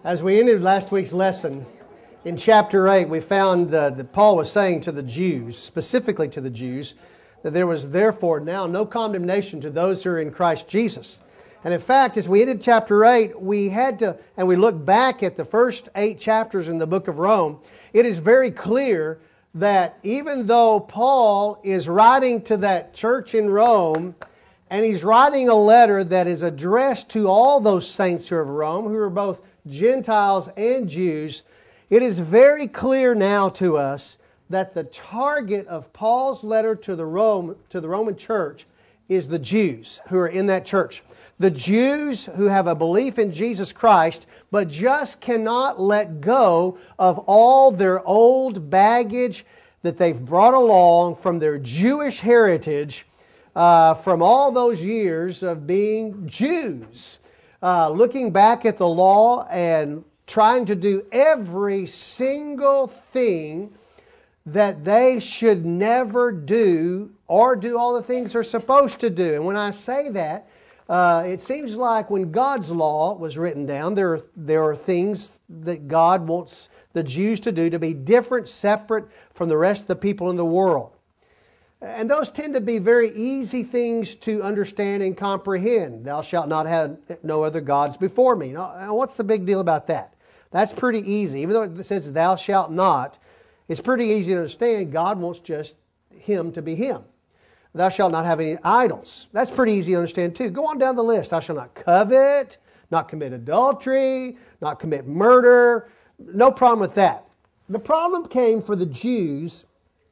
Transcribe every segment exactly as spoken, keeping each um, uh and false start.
As we ended last week's lesson, in chapter eight, we found uh, that Paul was saying to the Jews, specifically to the Jews, that there was therefore now no condemnation to those who are in Christ Jesus. And in fact, as we ended chapter eight, we had to, and we look back at the first eight chapters in the book of Rome, it is very clear that even though Paul is writing to that church in Rome, and he's writing a letter that is addressed to all those saints who are of Rome, who are both Gentiles and Jews, it is very clear now to us that the target of Paul's letter to the Rome to the Roman church is the Jews who are in that church. The Jews who have a belief in Jesus Christ, but just cannot let go of all their old baggage that they've brought along from their Jewish heritage, uh, from all those years of being Jews. Uh, looking back at the law and trying to do every single thing that they should never do, or do all the things they're supposed to do. And when I say that, uh, it seems like when God's law was written down, there are, there are things that God wants the Jews to do to be different, separate from the rest of the people in the world. And those tend to be very easy things to understand and comprehend. Thou shalt not have no other gods before me. Now, what's the big deal about that? That's pretty easy. Even though it says thou shalt not, it's pretty easy to understand. God wants just Him to be Him. Thou shalt not have any idols. That's pretty easy to understand too. Go on down the list. Thou shalt not covet, not commit adultery, not commit murder. No problem with that. The problem came for the Jews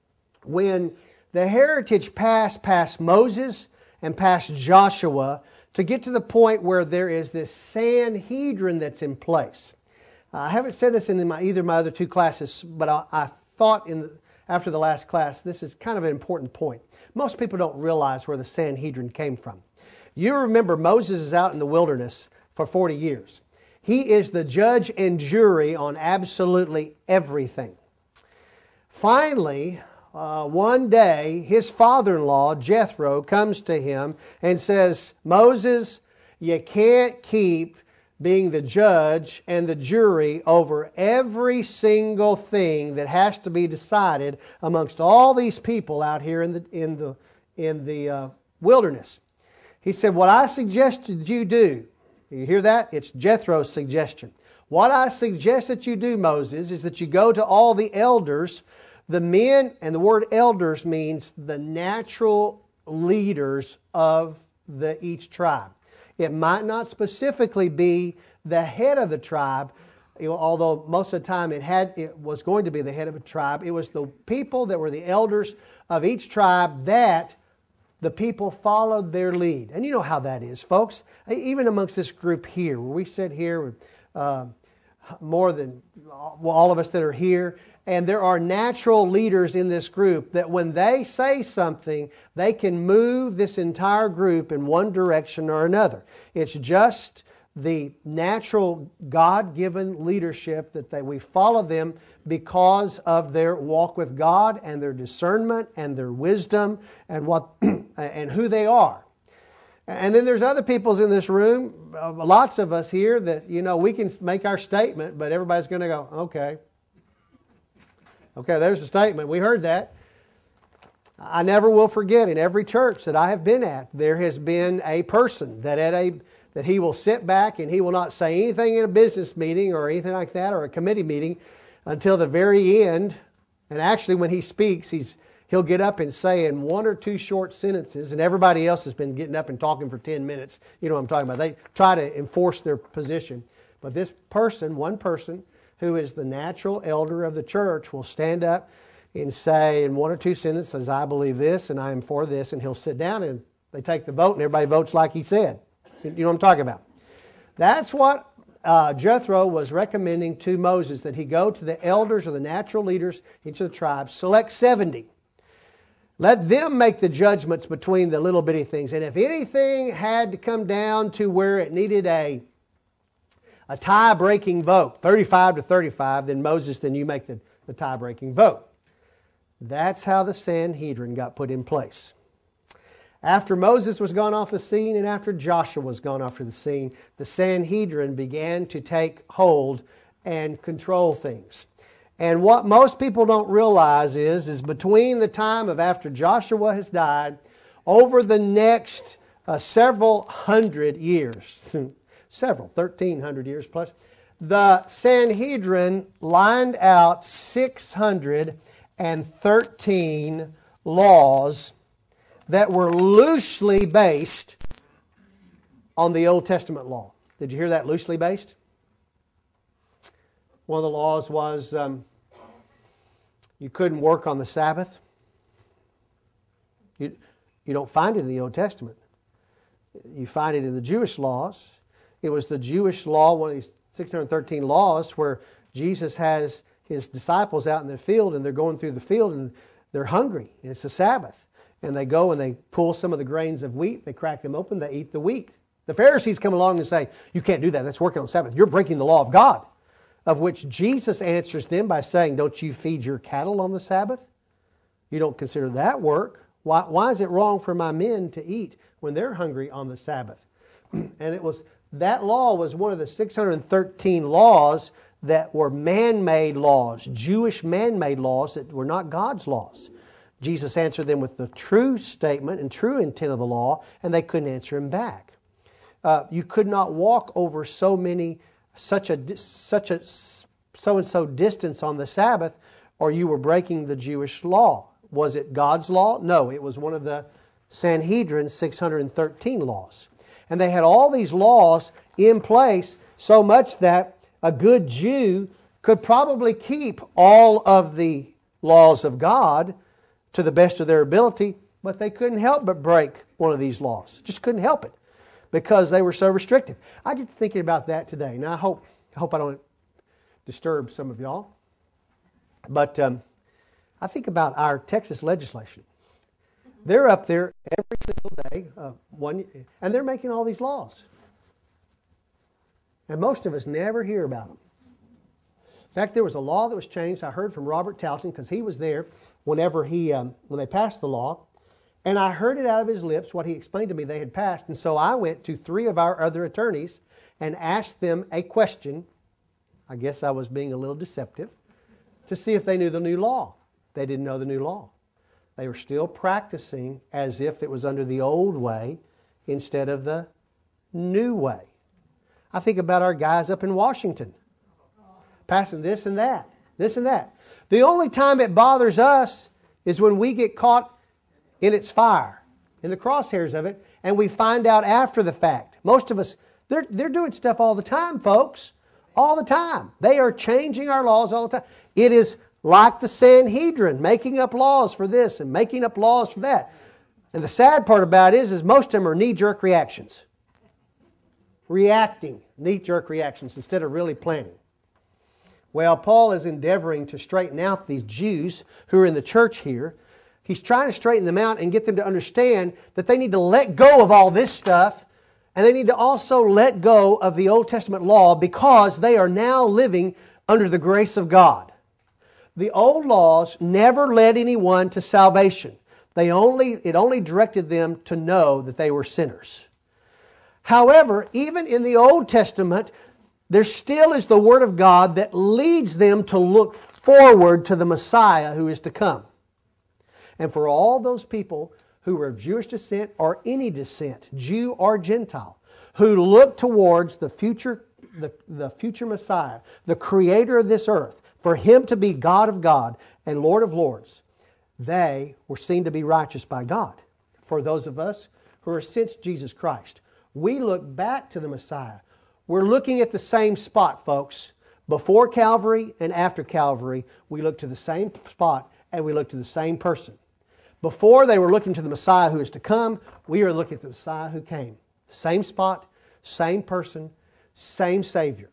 when the heritage passed past Moses and past Joshua to get to the point where there is this Sanhedrin that's in place. Uh, I haven't said this in my, either of my other two classes, but I, I thought in the, after the last class, this is kind of an important point. Most people don't realize where the Sanhedrin came from. You remember Moses is out in the wilderness for forty years. He is the judge and jury on absolutely everything. Finally, Uh, one day, his father-in-law, Jethro, comes to him and says, Moses, you can't keep being the judge and the jury over every single thing that has to be decided amongst all these people out here in the, in the, in the uh, wilderness. He said, what I suggested you do, you hear that? It's Jethro's suggestion. What I suggest that you do, Moses, is that you go to all the elders, the men, and the word elders means the natural leaders of the each tribe. It might not specifically be the head of the tribe, although most of the time it had it was going to be the head of a tribe. It was the people that were the elders of each tribe that the people followed their lead. And you know how that is, folks. Even amongst this group here, where we sit here with uh, more than all of us that are here, and there are natural leaders in this group that when they say something, they can move this entire group in one direction or another. It's just the natural God-given leadership that they, we follow them because of their walk with God and their discernment and their wisdom and what and who they are. And then there's other peoples in this room, uh, lots of us here, that, you know, we can make our statement, but everybody's going to go, okay. Okay, there's the statement. We heard that. I never will forget, in every church that I have been at, there has been a person that at a that he will sit back and he will not say anything in a business meeting or anything like that, or a committee meeting, until the very end. And actually, when he speaks, he's he'll get up and say in one or two short sentences, and everybody else has been getting up and talking for ten minutes. You know what I'm talking about. They try to enforce their position. But this person, one person, who is the natural elder of the church, will stand up and say in one or two sentences, I believe this and I am for this, and he'll sit down and they take the vote and everybody votes like he said. You know what I'm talking about? That's what uh, Jethro was recommending to Moses, that he go to the elders or the natural leaders, each of the tribes, select seventy. Let them make the judgments between the little bitty things. And if anything had to come down to where it needed a a tie-breaking vote, thirty-five to thirty-five, then Moses, then you make the, the tie-breaking vote. That's how the Sanhedrin got put in place. After Moses was gone off the scene and after Joshua was gone off the scene, the Sanhedrin began to take hold and control things. And what most people don't realize is, is between the time of after Joshua has died, over the next uh, several hundred years, several, thirteen hundred years plus, the Sanhedrin lined out six hundred thirteen laws that were loosely based on the Old Testament law. Did you hear that, loosely based? One of the laws was um, you couldn't work on the Sabbath. You, you don't find it in the Old Testament. You find it in the Jewish laws. It was the Jewish law, one of these six hundred thirteen laws, where Jesus has his disciples out in the field, and they're going through the field, and they're hungry, and it's the Sabbath. And they go and they pull some of the grains of wheat, they crack them open, they eat the wheat. The Pharisees come along and say, you can't do that, that's working on the Sabbath. You're breaking the law of God. Of which Jesus answers them by saying, don't you feed your cattle on the Sabbath? You don't consider that work. Why, why is it wrong for my men to eat when they're hungry on the Sabbath? And it was that law was one of the six hundred thirteen laws that were man-made laws, Jewish man-made laws that were not God's laws. Jesus answered them with the true statement and true intent of the law, and they couldn't answer him back. Uh, you could not walk over so many, such a such a so and so distance on the Sabbath, or you were breaking the Jewish law. Was it God's law? No, it was one of the Sanhedrin six hundred thirteen laws, and they had all these laws in place, so much that a good Jew could probably keep all of the laws of God to the best of their ability, but they couldn't help but break one of these laws. Just couldn't help it because they were so restrictive. I get to thinking about that today. Now, I hope I hope I don't disturb some of y'all, but um, I think about our Texas legislation. They're up there every single day, uh, one, and they're making all these laws. And most of us never hear about them. In fact, there was a law that was changed. I heard from Robert Talton because he was there whenever he um, when they passed the law. And I heard it out of his lips, what he explained to me they had passed. And so I went to three of our other attorneys and asked them a question. I guess I was being a little deceptive, to see if they knew the new law. They didn't know the new law. They were still practicing as if it was under the old way instead of the new way. I think about our guys up in Washington, passing this and that, this and that. The only time it bothers us is when we get caught in its fire, in the crosshairs of it, and we find out after the fact. Most of us, they're, they're doing stuff all the time, folks. All the time. They are changing our laws all the time. It is like the Sanhedrin, making up laws for this and making up laws for that. And the sad part about it is, is most of them are knee-jerk reactions. Reacting, knee-jerk reactions, instead of really planning. Well, Paul is endeavoring to straighten out these Jews who are in the church here. He's trying to straighten them out and get them to understand that they need to let go of all this stuff, and they need to also let go of the Old Testament law because they are now living under the grace of God. The old laws never led anyone to salvation. They only, it only directed them to know that they were sinners. However, even in the Old Testament, there still is the Word of God that leads them to look forward to the Messiah who is to come. And for all those people who were of Jewish descent or any descent, Jew or Gentile, who look towards the future, the, the future Messiah, the Creator of this earth, for Him to be God of God and Lord of Lords, they were seen to be righteous by God. For those of us who are since Jesus Christ, we look back to the Messiah. We're looking at the same spot, folks. Before Calvary and after Calvary, we look to the same spot and we look to the same person. Before they were looking to the Messiah who is to come, we are looking at the Messiah who came. Same spot, same person, same Savior.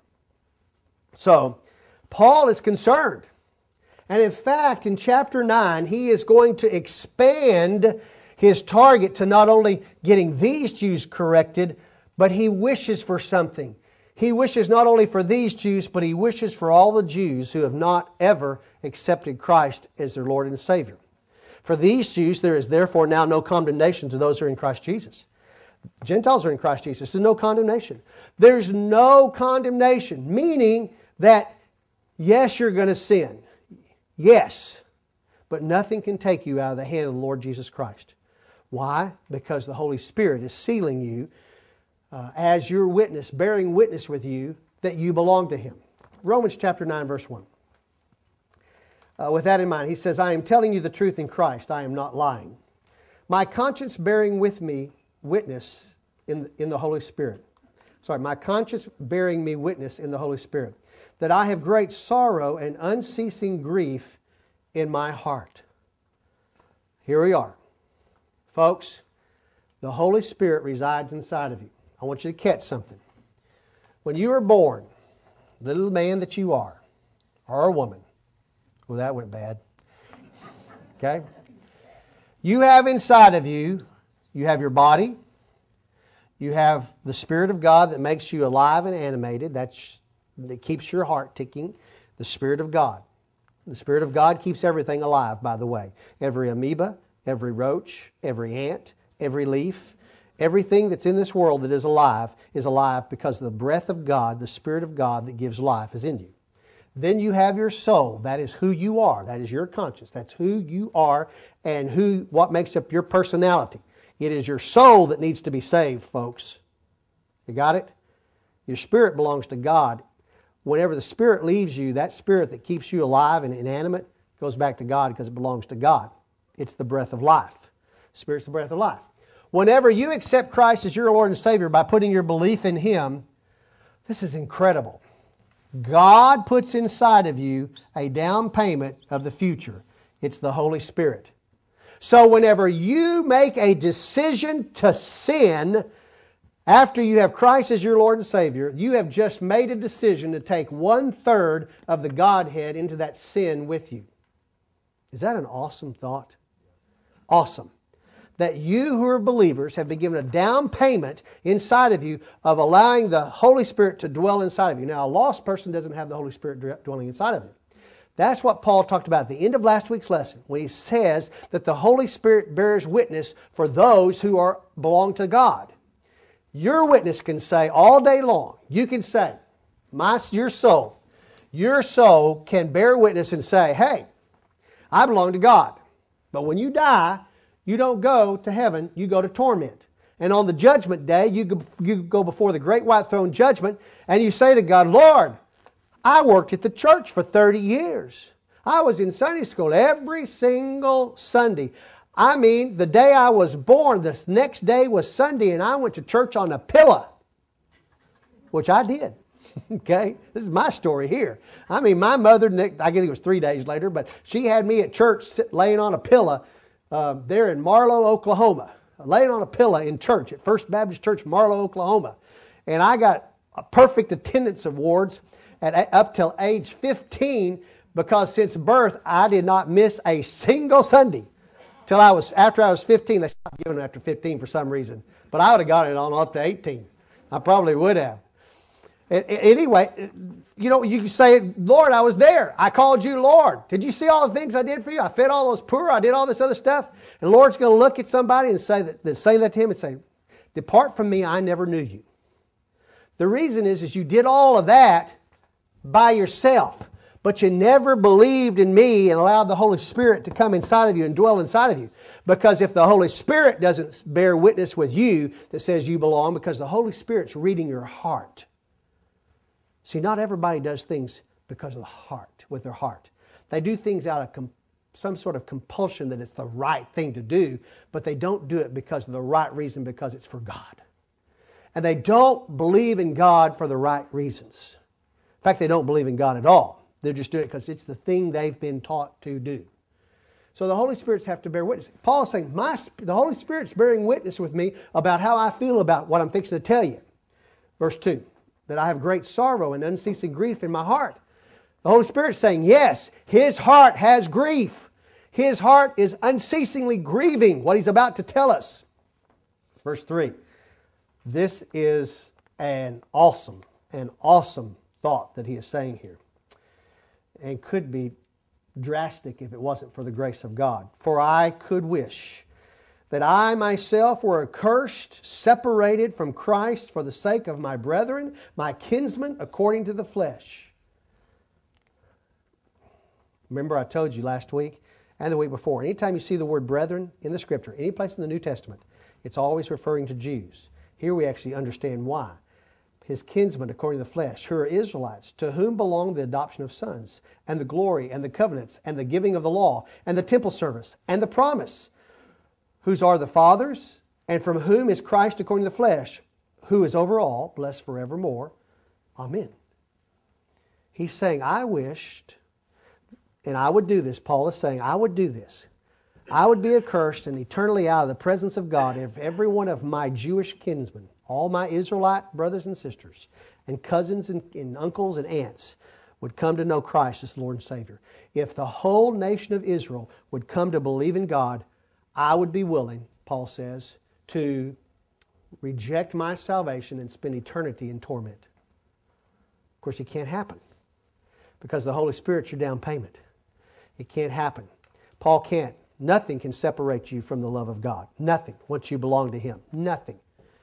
So, Paul is concerned. And in fact, in chapter nine, he is going to expand his target to not only getting these Jews corrected, but he wishes for something. He wishes not only for these Jews, but he wishes for all the Jews who have not ever accepted Christ as their Lord and Savior. For these Jews, there is therefore now no condemnation to those who are in Christ Jesus. Gentiles are in Christ Jesus. There's no condemnation. There's no condemnation, meaning that, yes, you're going to sin. Yes. But nothing can take you out of the hand of the Lord Jesus Christ. Why? Because the Holy Spirit is sealing you uh, as your witness, bearing witness with you that you belong to Him. Romans chapter nine, verse one. Uh, with that in mind, he says, I am telling you the truth in Christ. I am not lying. My conscience bearing with me witness in the, in the Holy Spirit. Sorry, my conscience bearing me witness in the Holy Spirit, that I have great sorrow and unceasing grief in my heart. Here we are. Folks, the Holy Spirit resides inside of you. I want you to catch something. When you were born, little man that you are, or a woman, well, that went bad. Okay? You have inside of you, you have your body, you have the Spirit of God that makes you alive and animated, that's, that keeps your heart ticking, the Spirit of God. The Spirit of God keeps everything alive, by the way. Every amoeba, every roach, every ant, every leaf, everything that's in this world that is alive is alive because the breath of God, the Spirit of God that gives life is in you. Then you have your soul. That is who you are. That is your conscience. That's who you are and who what makes up your personality. It is your soul that needs to be saved, folks. You got it? Your spirit belongs to God. Whenever the Spirit leaves you, that Spirit that keeps you alive and inanimate goes back to God because it belongs to God. It's the breath of life. Spirit's the breath of life. Whenever you accept Christ as your Lord and Savior by putting your belief in Him, this is incredible. God puts inside of you a down payment of the future. It's the Holy Spirit. So whenever you make a decision to sin, after you have Christ as your Lord and Savior, you have just made a decision to take one third of the Godhead into that sin with you. Is that an awesome thought? Awesome. That you who are believers have been given a down payment inside of you of allowing the Holy Spirit to dwell inside of you. Now, a lost person doesn't have the Holy Spirit dwelling inside of them. That's what Paul talked about at the end of last week's lesson when he says that the Holy Spirit bears witness for those who are belong to God. Your witness can say all day long, you can say, my, your soul, your soul can bear witness and say, hey, I belong to God. But when you die, you don't go to heaven, you go to torment. And on the judgment day, you go, you go before the great white throne judgment, and you say to God, Lord, I worked at the church for thirty years. I was in Sunday school every single Sunday. I mean, the day I was born, the next day was Sunday, and I went to church on a pillow, which I did. Okay? This is my story here. I mean, my mother, I guess it was three days later, but she had me at church sit, laying on a pillow uh, there in Marlow, Oklahoma. Laying on a pillow in church at First Baptist Church, Marlow, Oklahoma. And I got a perfect attendance awards at up till age fifteen because since birth I did not miss a single Sunday. Till I was after I was fifteen. They stopped giving it after fifteen for some reason. But I would have got it on up to eighteen. I probably would have. Anyway, you know, you say, Lord, I was there. I called you Lord. Did you see all the things I did for you? I fed all those poor. I did all this other stuff. And the Lord's going to look at somebody and say that, say that to him and say, depart from me, I never knew you. The reason is, is you did all of that by yourself, but you never believed in me and allowed the Holy Spirit to come inside of you and dwell inside of you. Because if the Holy Spirit doesn't bear witness with you that says you belong, because the Holy Spirit's reading your heart. See, not everybody does things because of the heart, with their heart. They do things out of com- some sort of compulsion that it's the right thing to do, but they don't do it because of the right reason, because it's for God. And they don't believe in God for the right reasons. In fact, they don't believe in God at all. They're just doing it because it's the thing they've been taught to do. So the Holy Spirits have to bear witness. Paul is saying, My, the Holy Spirit's bearing witness with me about how I feel about what I'm fixing to tell you. Verse two. That I have great sorrow and unceasing grief in my heart. The Holy Spirit's saying, yes, His heart has grief. His heart is unceasingly grieving what He's about to tell us. Verse three. This is an awesome, an awesome thought that he is saying here. And could be drastic if it wasn't for the grace of God. For I could wish that I myself were accursed, separated from Christ for the sake of my brethren, my kinsmen, according to the flesh. Remember I told you last week and the week before, anytime you see the word brethren in the Scripture, any place in the New Testament, it's always referring to Jews. Here we actually understand why. His kinsmen according to the flesh, who are Israelites, to whom belong the adoption of sons, and the glory, and the covenants, and the giving of the law, and the temple service, and the promise, whose are the fathers, and from whom is Christ according to the flesh, who is over all, blessed forevermore. Amen. He's saying, I wished, and I would do this. Paul is saying, I would do this. I would be accursed and eternally out of the presence of God if every one of my Jewish kinsmen, all my Israelite brothers and sisters, and cousins and, and uncles and aunts would come to know Christ as Lord and Savior. If the whole nation of Israel would come to believe in God, I would be willing, Paul says, to reject my salvation and spend eternity in torment. Of course, it can't happen because the Holy Spirit's your down payment. It can't happen. Paul can't. Nothing can separate you from the love of God. Nothing, once you belong to Him. Nothing.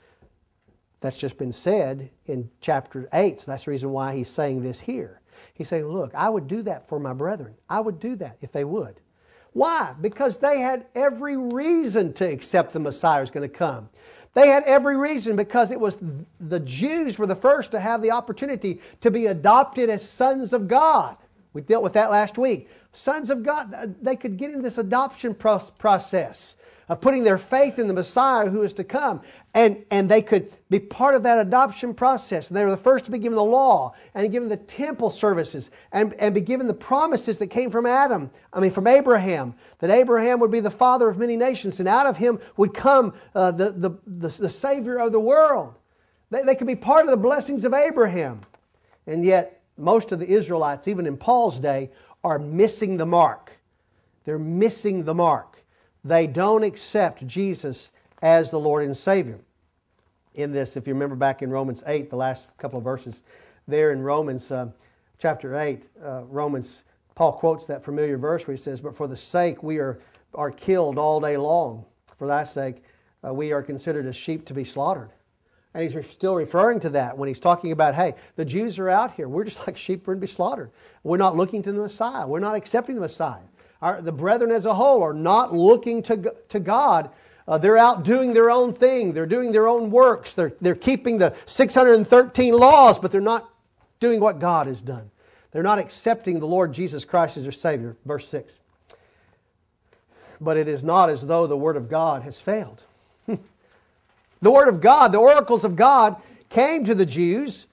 That's just been said in chapter eight, so that's the reason why he's saying this here. He's saying, look, I would do that for my brethren. I would do that if they would. Why? Because they had every reason to accept the Messiah was going to come. They had every reason because it was the Jews were the first to have the opportunity to be adopted as sons of God. We dealt with that last week. Sons of God, they could get into this adoption process of putting their faith in the Messiah who is to come. And, and they could be part of that adoption process. And they were the first to be given the law and given the temple services and, and be given the promises that came from Adam, I mean from Abraham, that Abraham would be the father of many nations and out of him would come uh, the, the, the, the Savior of the world. They, they could be part of the blessings of Abraham. And yet most of the Israelites, even in Paul's day, are missing the mark. They're missing the mark. They don't accept Jesus as the Lord and Savior. In this, if you remember back in Romans eight, the last couple of verses there in Romans uh, chapter eight, uh, Romans, Paul quotes that familiar verse where he says, but for the sake we are, are killed all day long. For thy sake uh, we are considered as sheep to be slaughtered. And he's still referring to that when he's talking about, hey, the Jews are out here. We're just like sheep, we're to be slaughtered. We're not looking to the Messiah. We're not accepting the Messiah. Our, the brethren as a whole are not looking to, to God. Uh, they're out doing their own thing. They're doing their own works. They're, they're keeping the six hundred thirteen laws, but they're not doing what God has done. They're not accepting the Lord Jesus Christ as their Savior. Verse six. But it is not as though the Word of God has failed. The Word of God, the oracles of God, came to the Jews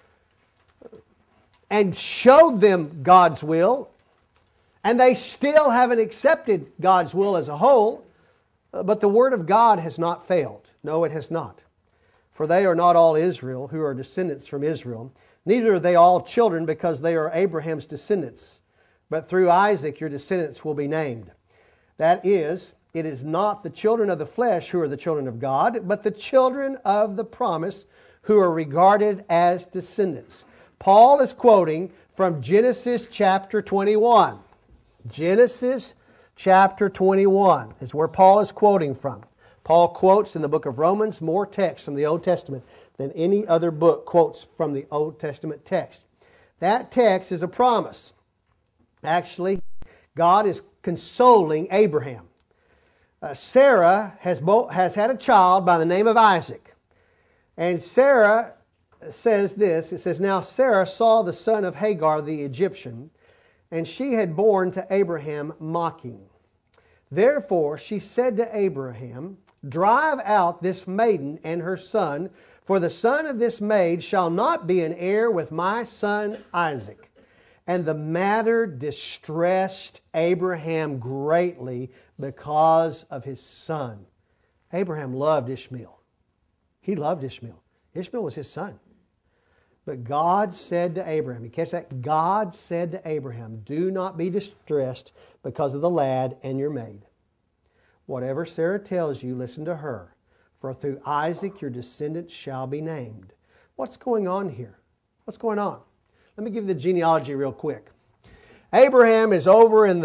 and showed them God's will, and they still haven't accepted God's will as a whole, but the Word of God has not failed. No, it has not. For they are not all Israel who are descendants from Israel, neither are they all children because they are Abraham's descendants, but through Isaac your descendants will be named. That is, it is not the children of the flesh who are the children of God, but the children of the promise who are regarded as descendants. Paul is quoting from Genesis chapter twenty-one. Genesis chapter twenty-one is where Paul is quoting from. Paul quotes in the book of Romans more text from the Old Testament than any other book quotes from the Old Testament text. That text is a promise. Actually, God is consoling Abraham. Uh, Sarah has, bo- has had a child by the name of Isaac. And Sarah says this, it says, now Sarah saw the son of Hagar the Egyptian, and she had borne to Abraham mocking. Therefore she said to Abraham, drive out this maiden and her son, for the son of this maid shall not be an heir with my son Isaac. And the matter distressed Abraham greatly because of his son. Abraham loved Ishmael. He loved Ishmael. Ishmael was his son. But God said to Abraham, you catch that? God said to Abraham, do not be distressed because of the lad and your maid. Whatever Sarah tells you, listen to her. For through Isaac your descendants shall be named. What's going on here? What's going on? Let me give you the genealogy real quick. Abraham is over in the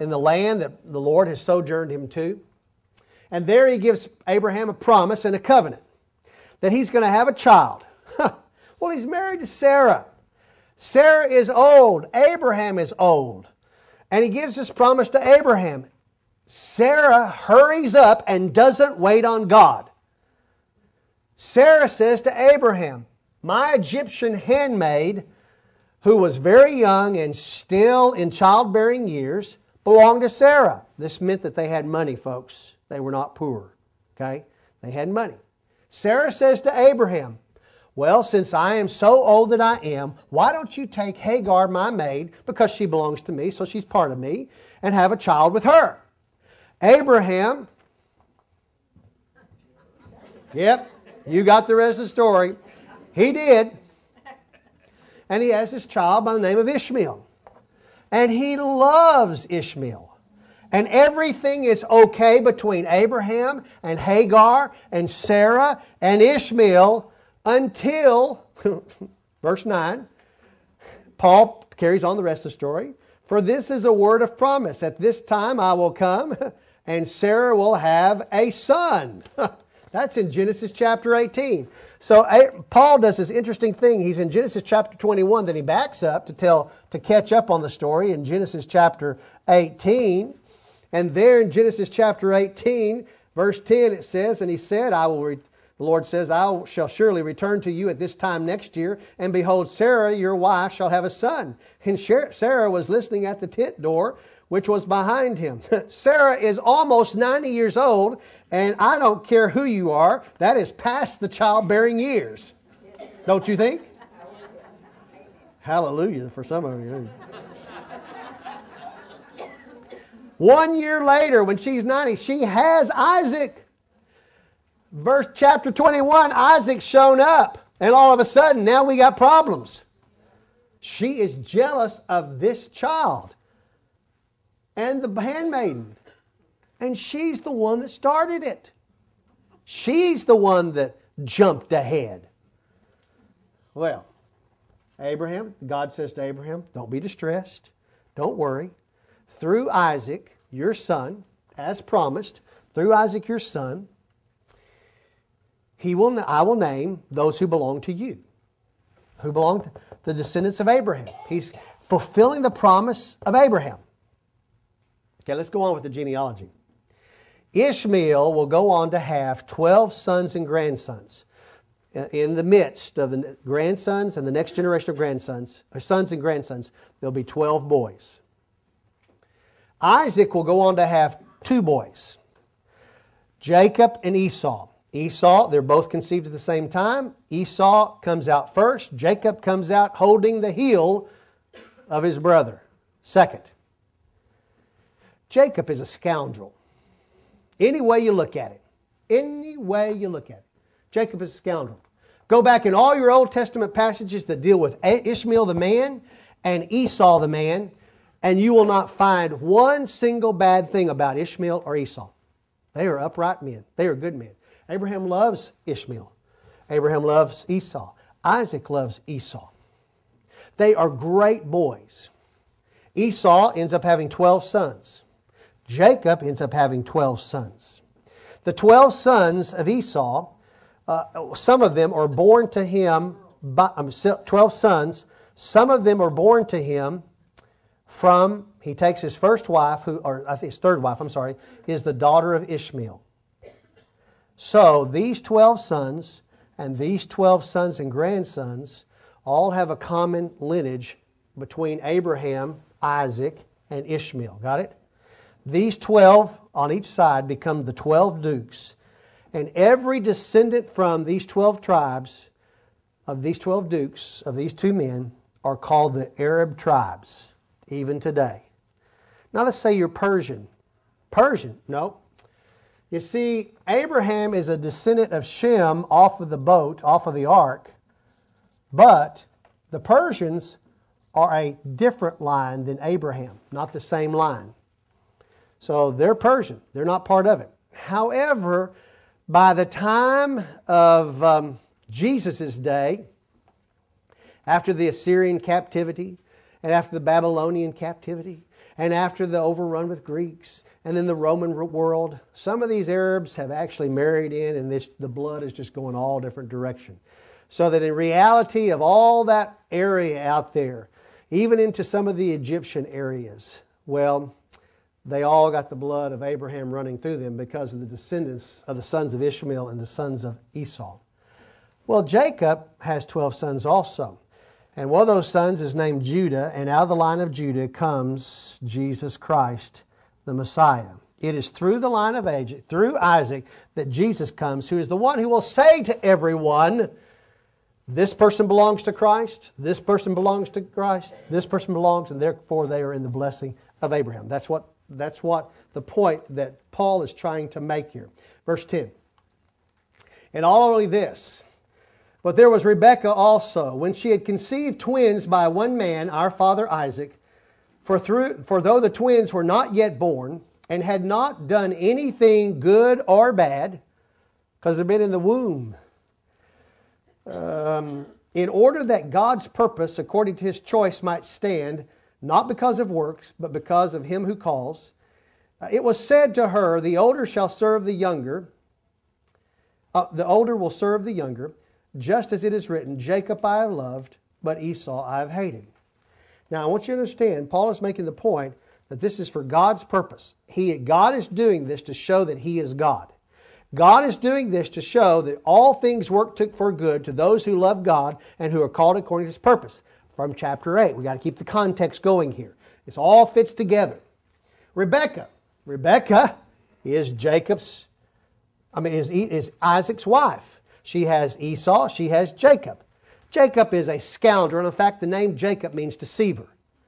in the land that the Lord has sojourned him to. And there he gives Abraham a promise and a covenant that he's going to have a child. Well, he's married to Sarah. Sarah is old. Abraham is old. And he gives this promise to Abraham. Sarah hurries up and doesn't wait on God. Sarah says to Abraham, my Egyptian handmaid, who was very young and still in childbearing years, belonged to Sarah. This meant that they had money, folks. They were not poor. Okay? They had money. Sarah says to Abraham, well, since I am so old that I am, why don't you take Hagar, my maid, because she belongs to me, so she's part of me, and have a child with her? Abraham, yep, you got the rest of the story. He did. And he has this child by the name of Ishmael. And he loves Ishmael. And everything is okay between Abraham and Hagar and Sarah and Ishmael until, verse nine, Paul carries on the rest of the story. For this is a word of promise. At this time I will come and Sarah will have a son. That's in Genesis chapter eighteen. So Paul does this interesting thing. He's in Genesis chapter twenty-one, then he backs up to tell to catch up on the story in Genesis chapter eighteen. And there in Genesis chapter eighteen, verse ten, it says, and he said, I will re- the Lord says, I shall surely return to you at this time next year, and behold, Sarah, your wife, shall have a son. And Sarah was listening at the tent door, which was behind him. Sarah is almost ninety years old, and I don't care who you are, that is past the childbearing years. Don't you think? Hallelujah for some of you. One year later, when she's ninety, she has Isaac. Verse chapter twenty-one, Isaac's shown up. And all of a sudden, now we got problems. She is jealous of this child and the handmaiden. And she's the one that started it. She's the one that jumped ahead. Well, Abraham, God says to Abraham, don't be distressed. Don't worry. Through Isaac, your son, as promised, through Isaac, your son, he will, I will name those who belong to you, who belong to the descendants of Abraham. He's fulfilling the promise of Abraham. Okay, let's go on with the genealogy. Ishmael will go on to have twelve sons and grandsons. In the midst of the grandsons and the next generation of grandsons, or sons and grandsons, there'll be twelve boys. Isaac will go on to have two boys, Jacob and Esau. Esau, they're both conceived at the same time. Esau comes out first. Jacob comes out holding the heel of his brother. Second. Jacob is a scoundrel. Any way you look at it. Any way you look at it. Jacob is a scoundrel. Go back in all your Old Testament passages that deal with Ishmael the man and Esau the man, and you will not find one single bad thing about Ishmael or Esau. They are upright men. They are good men. Abraham loves Ishmael. Abraham loves Esau. Isaac loves Esau. They are great boys. Esau ends up having twelve sons. Jacob ends up having twelve sons. The twelve sons of Esau, uh, some of them are born to him, by, um, twelve sons, some of them are born to him from, he takes his first wife, who, or I think his third wife, I'm sorry, is the daughter of Ishmael. So these twelve sons and these twelve sons and grandsons all have a common lineage between Abraham, Isaac, and Ishmael. Got it? These twelve on each side become the twelve dukes. And every descendant from these twelve tribes, of these twelve dukes, of these two men, are called the Arab tribes, even today. Now let's say you're Persian. Persian? No. You see, Abraham is a descendant of Shem off of the boat, off of the ark, but the Persians are a different line than Abraham, not the same line. So they're Persian. They're not part of it. However, by the time of um, Jesus' day, after the Assyrian captivity and after the Babylonian captivity, and after the overrun with Greeks, and then the Roman world, some of these Arabs have actually married in, and this, the blood is just going all different direction. So that in reality of all that area out there, even into some of the Egyptian areas, well, they all got the blood of Abraham running through them because of the descendants of the sons of Ishmael and the sons of Esau. Well, Jacob has twelve sons also. And one of those sons is named Judah, and out of the line of Judah comes Jesus Christ, the Messiah. It is through the line of Isaac, through Isaac, that Jesus comes, who is the one who will say to everyone, this person belongs to Christ, this person belongs to Christ, this person belongs, and therefore they are in the blessing of Abraham. That's what, that's what the point that Paul is trying to make here. Verse ten. And not only this, but there was Rebekah also, when she had conceived twins by one man, our father Isaac, for, through, for though the twins were not yet born, and had not done anything good or bad, because they've been in the womb, um, in order that God's purpose, according to His choice, might stand, not because of works, but because of Him who calls, uh, it was said to her, the older shall serve the younger, uh, the older will serve the younger, just as it is written, Jacob I have loved, but Esau I have hated. Now I want you to understand, Paul is making the point that this is for God's purpose. He, God is doing this to show that He is God. God is doing this to show that all things work to, for good to those who love God and who are called according to His purpose. From chapter eight, we've got to keep the context going here. It all fits together. Rebekah. Rebekah is Jacob's, I mean, is, is Isaac's wife. She has Esau, she has Jacob. Jacob is a scoundrel, and in fact the name Jacob means deceiver.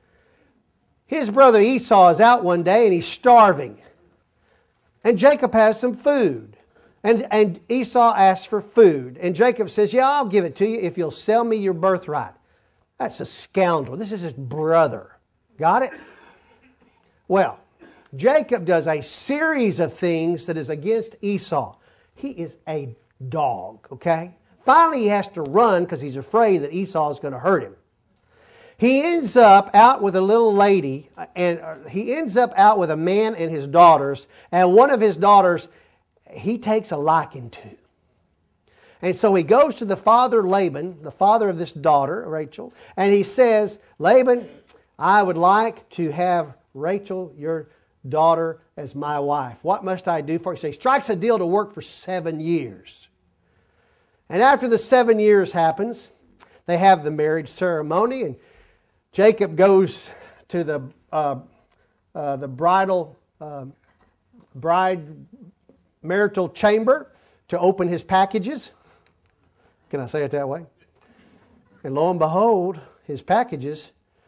His brother Esau is out one day and he's starving. And Jacob has some food. And, and Esau asks for food. And Jacob says, yeah, I'll give it to you if you'll sell me your birthright. That's a scoundrel. This is his brother. Got it? Well, Jacob does a series of things that is against Esau. He is a dog, okay? Finally, he has to run because he's afraid that Esau is going to hurt him. He ends up out with a little lady, and he ends up out with a man and his daughters, and one of his daughters he takes a liking to. And so he goes to the father Laban, the father of this daughter, Rachel, and he says, Laban, I would like to have Rachel, your daughter, as my wife. What must I do for you? So he strikes a deal to work for seven years. And after the seven years happens, they have the marriage ceremony, and Jacob goes to the uh, uh, the bridal uh, bride marital chamber to open his packages. Can I say it that way? And lo and behold, his packages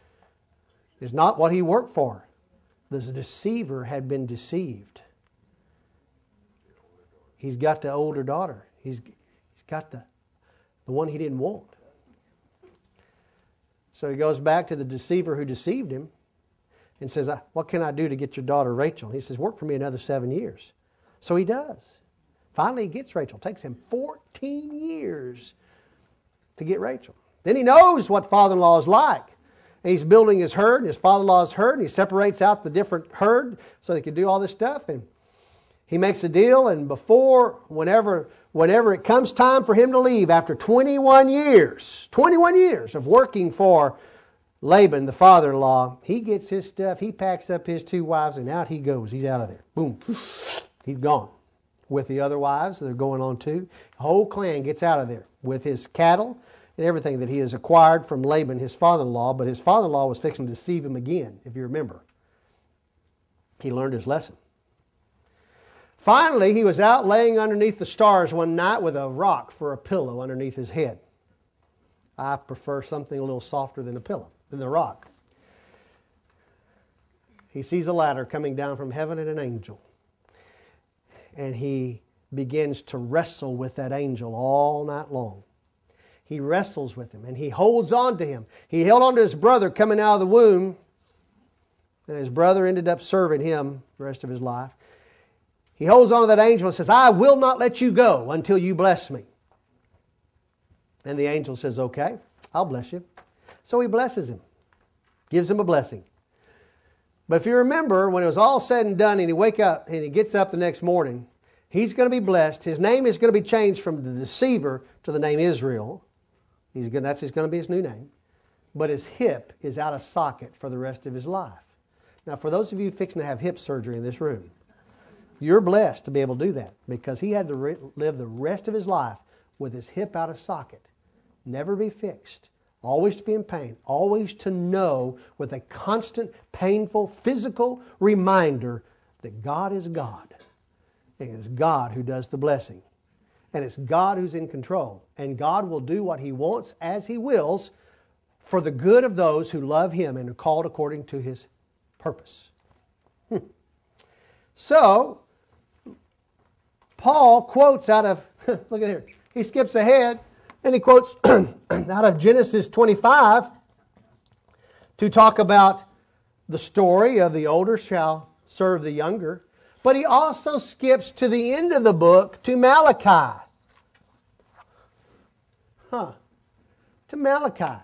is not what he worked for. The deceiver had been deceived. He's got the older daughter. He's he's got the the one he didn't want. So he goes back to the deceiver who deceived him and says, what can I do to get your daughter Rachel? He says, work for me another seven years. So he does. Finally he gets Rachel. It takes him fourteen years to get Rachel. Then he knows what father-in-law is like. And he's building his herd, and his father-in-law's herd, and he separates out the different herd so they can do all this stuff. And he makes a deal, and before, whenever, whenever it comes time for him to leave, after twenty-one years, twenty-one years of working for Laban, the father-in-law, he gets his stuff, he packs up his two wives, and out he goes. He's out of there. Boom. He's gone. With the other wives, they're going on too. The whole clan gets out of there with his cattle and everything that he has acquired from Laban, his father-in-law. But his father-in-law was fixing to deceive him again, if you remember. He learned his lesson. Finally, he was out laying underneath the stars one night with a rock for a pillow underneath his head. I prefer something a little softer than a pillow, than the rock. He sees a ladder coming down from heaven and an angel. And he begins to wrestle with that angel all night long. He wrestles with him and he holds on to him. He held on to his brother coming out of the womb. And his brother ended up serving him the rest of his life. He holds on to that angel and says, I will not let you go until you bless me. And the angel says, okay, I'll bless you. So he blesses him, gives him a blessing. But if you remember, when it was all said and done and he wake up and he gets up the next morning, he's going to be blessed. His name is going to be changed from the deceiver to the name Israel. He's going, that's going to be his new name. But his hip is out of socket for the rest of his life. Now, for those of you fixing to have hip surgery in this room, you're blessed to be able to do that because he had to re- live the rest of his life with his hip out of socket. Never be fixed. Always to be in pain. Always to know with a constant, painful, physical reminder that God is God. And it's God who does the blessing. And it's God who's in control. And God will do what He wants as He wills for the good of those who love Him and are called according to His purpose. Hmm. So, Paul quotes out of, look at here, he skips ahead and he quotes out of Genesis twenty-five to talk about the story of the older shall serve the younger. But he also skips to the end of the book to Malachi. Huh. To Malachi.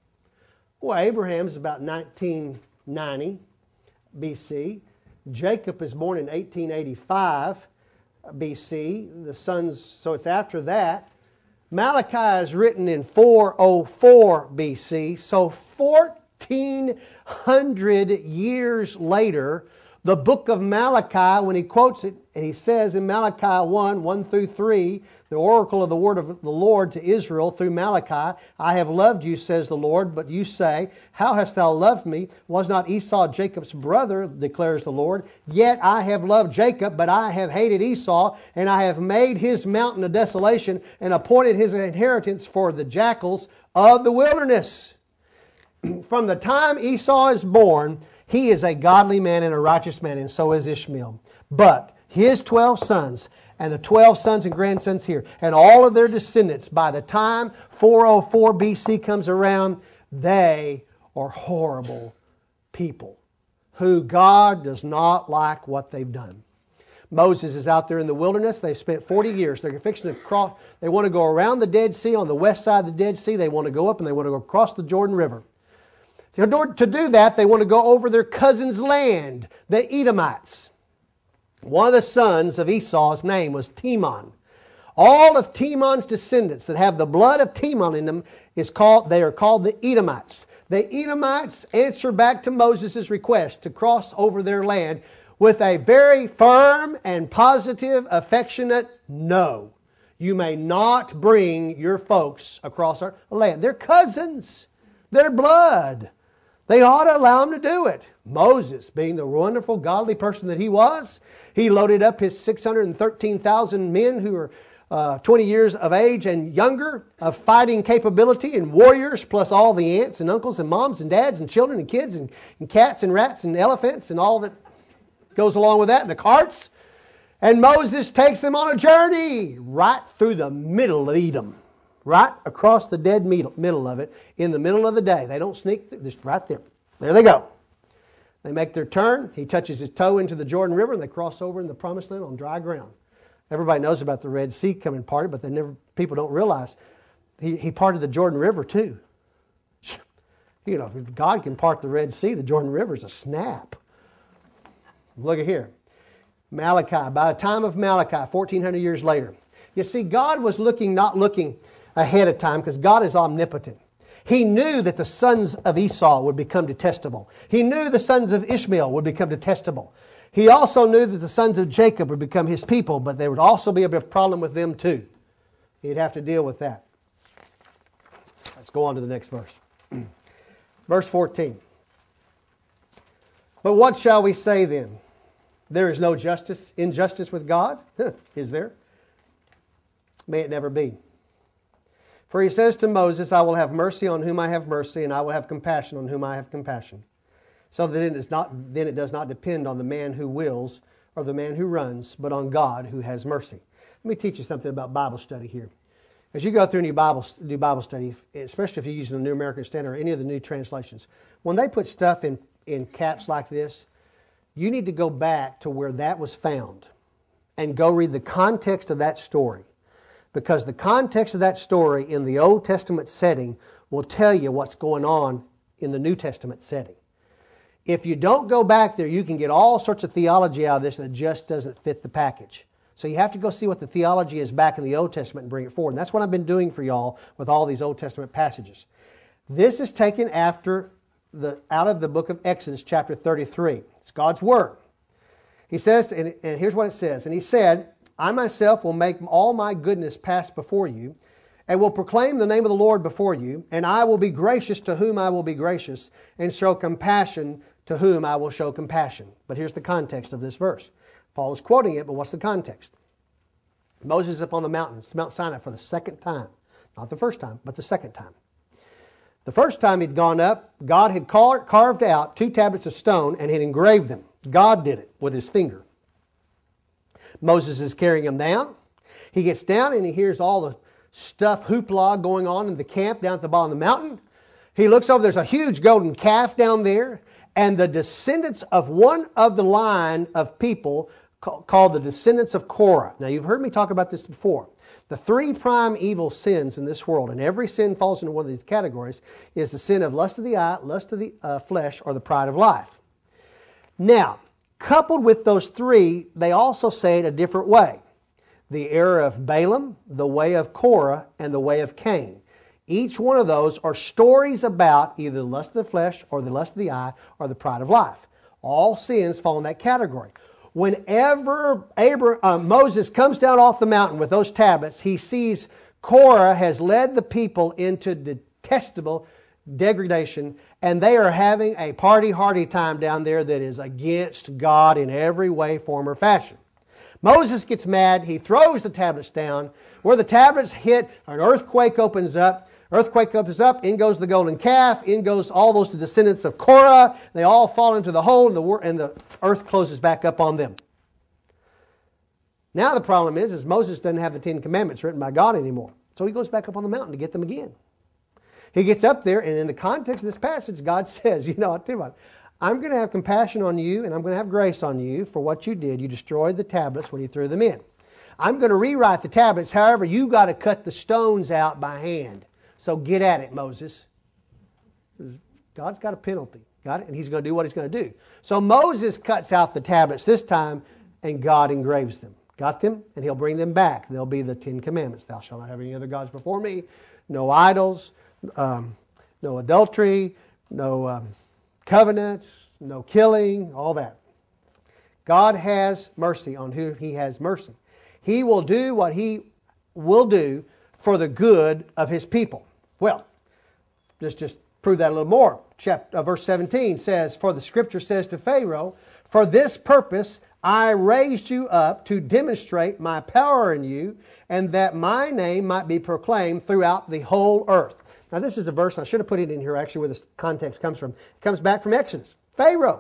Well, Abraham is about nineteen ninety B C. Jacob is born in eighteen eighty-five B C. The sons, so it's after that. Malachi is written in four oh four B C. So fourteen hundred years later, the book of Malachi, when he quotes it, and he says in Malachi one, one through three, the oracle of the word of the Lord to Israel through Malachi, I have loved you, says the Lord, but you say, how hast thou loved me? Was not Esau Jacob's brother, declares the Lord? Yet I have loved Jacob, but I have hated Esau, and I have made his mountain a desolation, and appointed his inheritance for the jackals of the wilderness. From the time Esau is born, he is a godly man and a righteous man, and so is Ishmael. But his twelve sons, and the twelve sons and grandsons here, and all of their descendants, by the time four oh four B C comes around, they are horrible people who God does not like what they've done. Moses is out there in the wilderness. They've spent forty years. They're fixing to cross. They want to go around the Dead Sea on the west side of the Dead Sea. They want to go up and they want to go across the Jordan River. To do that, they want to go over their cousin's land, the Edomites. One of the sons of Esau's name was Timon. All of Timon's descendants that have the blood of Timon in them is called, they are called the Edomites. The Edomites answer back to Moses' request to cross over their land with a very firm and positive, affectionate no. You may not bring your folks across our land. They're cousins. They're blood. They ought to allow them to do it. Moses, being the wonderful, godly person that he was, he loaded up his six hundred thirteen thousand men who were uh, twenty years of age and younger, of fighting capability, and warriors, plus all the aunts and uncles and moms and dads and children and kids and, and cats and rats and elephants and all that goes along with that, and the carts. And Moses takes them on a journey right through the middle of Edom. Right across the dead middle of it, in the middle of the day. They don't sneak, just right there. There they go. They make their turn. He touches his toe into the Jordan River, and they cross over in the Promised Land on dry ground. Everybody knows about the Red Sea coming parted, but they never. People don't realize he, he parted the Jordan River too. You know, if God can part the Red Sea, the Jordan River is a snap. Look at here. Malachi, by the time of Malachi, fourteen hundred years later. You see, God was looking, not looking ahead of time, because God is omnipotent. He knew that the sons of Esau would become detestable. He knew the sons of Ishmael would become detestable. He also knew that the sons of Jacob would become His people, but there would also be a problem with them too. He'd have to deal with that. Let's go on to the next verse. Verse fourteen. But what shall we say then? There is no justice, injustice with God? Is there? May it never be. For He says to Moses, I will have mercy on whom I have mercy, and I will have compassion on whom I have compassion. So that it is not, then it does not depend on the man who wills or the man who runs, but on God who has mercy. Let me teach you something about Bible study here. As you go through and you Bible, do Bible study, especially if you're using the New American Standard or any of the new translations, when they put stuff in, in caps like this, you need to go back to where that was found and go read the context of that story. Because the context of that story in the Old Testament setting will tell you what's going on in the New Testament setting. If you don't go back there, you can get all sorts of theology out of this that just doesn't fit the package. So you have to go see what the theology is back in the Old Testament and bring it forward. And that's what I've been doing for y'all with all these Old Testament passages. This is taken after the out of the book of Exodus, chapter thirty-three. It's God's Word. He says, and, and here's what it says. And he said, I myself will make all my goodness pass before you, and will proclaim the name of the Lord before you, and I will be gracious to whom I will be gracious, and show compassion to whom I will show compassion. But here's the context of this verse. Paul is quoting it, but what's the context? Moses is up on the mountain, Mount Sinai, for the second time. Not the first time, but the second time. The first time he'd gone up, God had carved out two tablets of stone and had engraved them. God did it with his finger. Moses is carrying them down. He gets down and he hears all the stuff, hoopla going on in the camp down at the bottom of the mountain. He looks over, there's a huge golden calf down there, and the descendants of one of the line of people called the descendants of Korah. Now you've heard me talk about this before. The three prime evil sins in this world, and every sin falls into one of these categories, is the sin of lust of the eye, lust of the uh, flesh, or the pride of life. Now, coupled with those three, they also say it a different way. The error of Balaam, the way of Korah, and the way of Cain. Each one of those are stories about either the lust of the flesh, or the lust of the eye, or the pride of life. All sins fall in that category. Whenever Abraham, uh, Moses comes down off the mountain with those tablets, he sees Korah has led the people into detestable degradation, and they are having a party-hardy time down there that is against God in every way, form, or fashion. Moses gets mad. He throws the tablets down. Where the tablets hit, an earthquake opens up. Earthquake opens up, in goes the golden calf, in goes all those descendants of Korah. They all fall into the hole, and the, and the earth closes back up on them. Now the problem is, is Moses doesn't have the Ten Commandments written by God anymore. So he goes back up on the mountain to get them again. He gets up there, and in the context of this passage, God says, you know, I'll tell you what, I'm going to have compassion on you, and I'm going to have grace on you for what you did. You destroyed the tablets when you threw them in. I'm going to rewrite the tablets. However, you got to cut the stones out by hand. So get at it, Moses. God's got a penalty. Got it? And he's going to do what he's going to do. So Moses cuts out the tablets this time, and God engraves them. Got them? And he'll bring them back. They'll be the Ten Commandments. Thou shalt not have any other gods before me. No idols. Um, no adultery. No um, covenants. No killing. All that. God has mercy on who he has mercy. He will do what he will do for the good of his people. Well, just, just prove that a little more. Chapter, uh, verse seventeen says, for the scripture says to Pharaoh, for this purpose I raised you up to demonstrate my power in you, and that my name might be proclaimed throughout the whole earth. Now this is a verse, I should have put it in here actually where this context comes from. It comes back from Exodus. Pharaoh.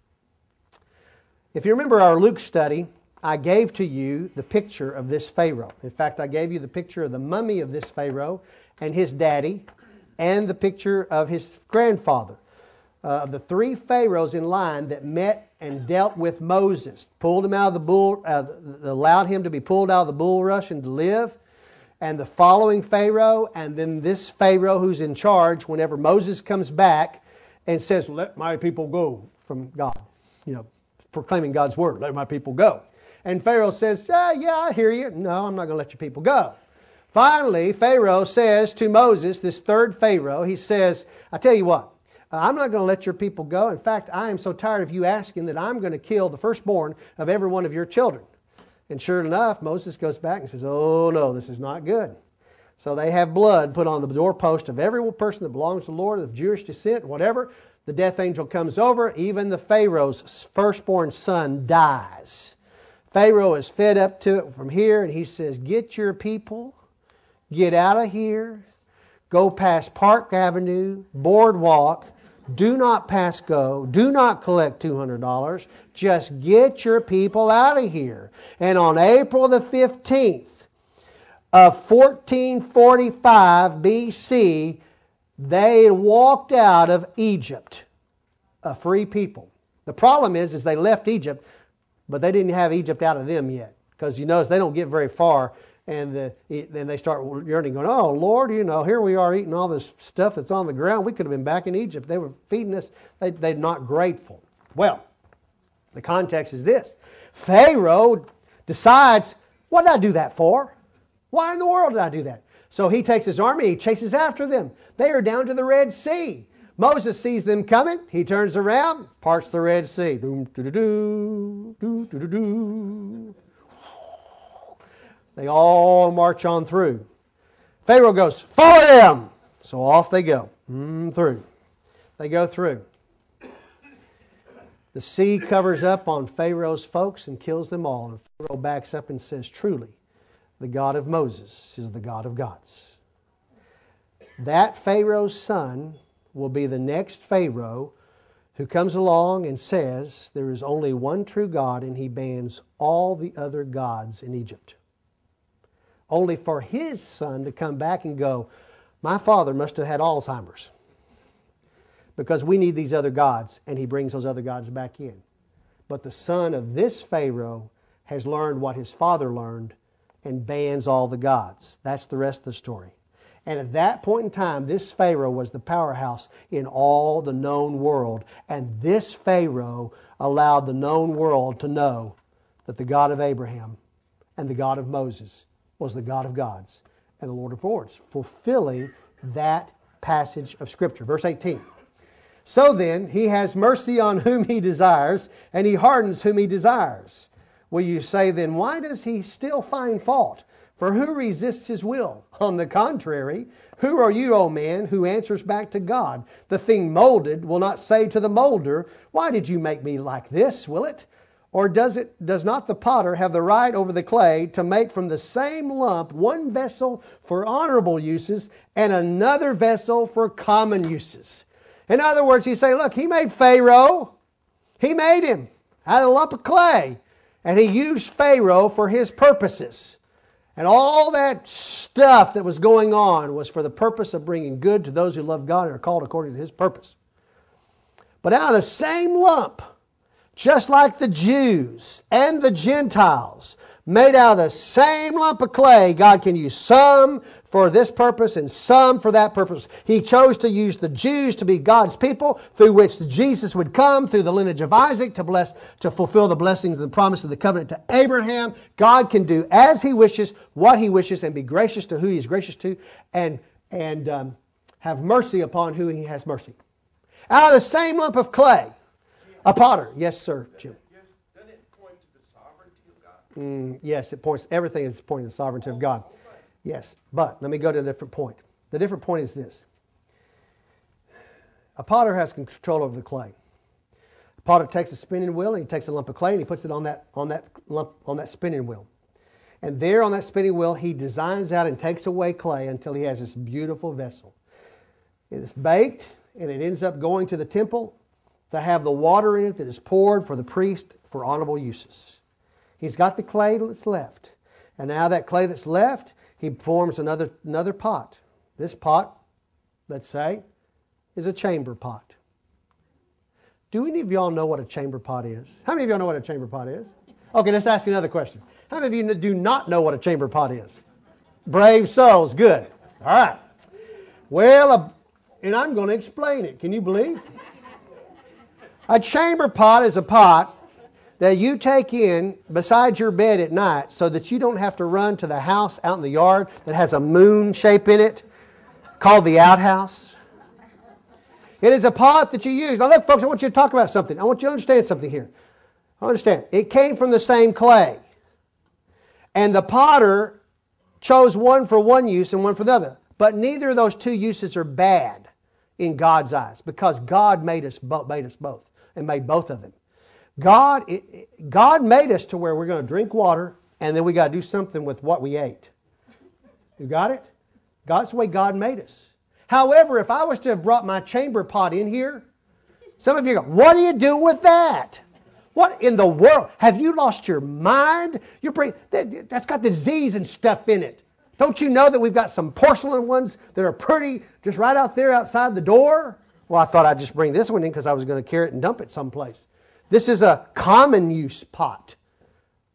If you remember our Luke study, I gave to you the picture of this Pharaoh. In fact, I gave you the picture of the mummy of this Pharaoh and his daddy, and the picture of his grandfather. Uh, the three pharaohs in line that met and dealt with Moses, pulled him out of the bull, uh, allowed him to be pulled out of the bulrush and to live, and the following pharaoh, and then this pharaoh who's in charge whenever Moses comes back and says, let my people go from God. You know, proclaiming God's word, let my people go. And Pharaoh says, yeah, yeah, I hear you. No, I'm not going to let your people go. Finally, Pharaoh says to Moses, this third Pharaoh, he says, I tell you what, I'm not going to let your people go. In fact, I am so tired of you asking that I'm going to kill the firstborn of every one of your children. And sure enough, Moses goes back and says, oh no, this is not good. So they have blood put on the doorpost of every person that belongs to the Lord, of Jewish descent, whatever. The death angel comes over. Even the Pharaoh's firstborn son dies. Pharaoh is fed up to it from here, and he says, get your people, get out of here, go past Park Avenue, Boardwalk, do not pass go, do not collect two hundred dollars, just get your people out of here. And on April the fifteenth of fourteen forty-five B C, they walked out of Egypt, a free people. The problem is, is they left Egypt, but they didn't have Egypt out of them yet. Because you notice they don't get very far And the, then they start yearning, going, oh, Lord, you know, here we are eating all this stuff that's on the ground. We could have been back in Egypt. They were feeding us. They, they're not grateful. Well, the context is this. Pharaoh decides, what did I do that for? Why in the world did I do that? So he takes his army, he chases after them. They are down to the Red Sea. Moses sees them coming. He turns around, parts the Red Sea. Doom, doo, doo, doo, doo, doo, doo, doo. They all march on through. Pharaoh goes, follow them! So off they go, mm, through. They go through. The sea covers up on Pharaoh's folks and kills them all. And Pharaoh backs up and says, truly, the God of Moses is the God of gods. That Pharaoh's son will be the next Pharaoh who comes along and says there is only one true God, and he bans all the other gods in Egypt. Only for his son to come back and go, my father must have had Alzheimer's because we need these other gods, and he brings those other gods back in. But the son of this Pharaoh has learned what his father learned and bans all the gods. That's the rest of the story. And at that point in time, this Pharaoh was the powerhouse in all the known world. And this Pharaoh allowed the known world to know that the God of Abraham and the God of Moses was the God of gods and the Lord of lords, fulfilling that passage of Scripture. Verse eighteen. So then, he has mercy on whom he desires, and he hardens whom he desires. Will you say then, why does he still find fault? For who resists his will? On the contrary, who are you, O man, who answers back to God? The thing molded will not say to the molder, why did you make me like this, will it? Or does it? Does not the potter have the right over the clay to make from the same lump one vessel for honorable uses and another vessel for common uses? In other words, he's saying, look, he made Pharaoh. He made him out of a lump of clay. And he used Pharaoh for his purposes. And all that stuff that was going on was for the purpose of bringing good to those who love God and are called according to his purpose. But out of the same lump, just like the Jews and the Gentiles, made out of the same lump of clay, God can use some for this purpose and some for that purpose. He chose to use the Jews to be God's people, through which Jesus would come through the lineage of Isaac to bless, to fulfill the blessings and the promise of the covenant to Abraham. God can do as he wishes, what he wishes, and be gracious to who he is gracious to, and, and um, have mercy upon who he has mercy. Out of the same lump of clay, a potter. Yes, sir, Jim. Doesn't it point to the sovereignty of God? Mm, yes, it points, everything is pointing to the sovereignty of God. Yes, but let me go to a different point. The different point is this. A potter has control over the clay. A potter takes a spinning wheel, and he takes a lump of clay and he puts it on that, on that lump, on that spinning wheel. And there on that spinning wheel, he designs out and takes away clay until he has this beautiful vessel. It is baked, and it ends up going to the temple to have the water in it that is poured for the priest for honorable uses. He's got the clay that's left. And now that clay that's left, he forms another, another pot. This pot, let's say, is a chamber pot. Do any of y'all know what a chamber pot is? How many of y'all know what a chamber pot is? Okay, let's ask you another question. How many of you do not know what a chamber pot is? Brave souls, good. All right. Well, a, and I'm going to explain it. Can you believe? A chamber pot is a pot that you take in beside your bed at night so that you don't have to run to the house out in the yard that has a moon shape in it called the outhouse. It is a pot that you use. Now look, folks, I want you to talk about something. I want you to understand something here. I understand. It came from the same clay. And the potter chose one for one use and one for the other. But neither of those two uses are bad in God's eyes, because God made us both, made us both and made both of them. God, it, God made us to where we're going to drink water, and then we got to do something with what we ate. You got it? That's the way God made us. However, if I was to have brought my chamber pot in here, some of you go, what do you do with that? What in the world? Have you lost your mind? You're pretty, that, that's got disease and stuff in it. Don't you know that we've got some porcelain ones that are pretty, just right out there outside the door? Well, I thought I'd just bring this one in because I was going to carry it and dump it someplace. This is a common use pot.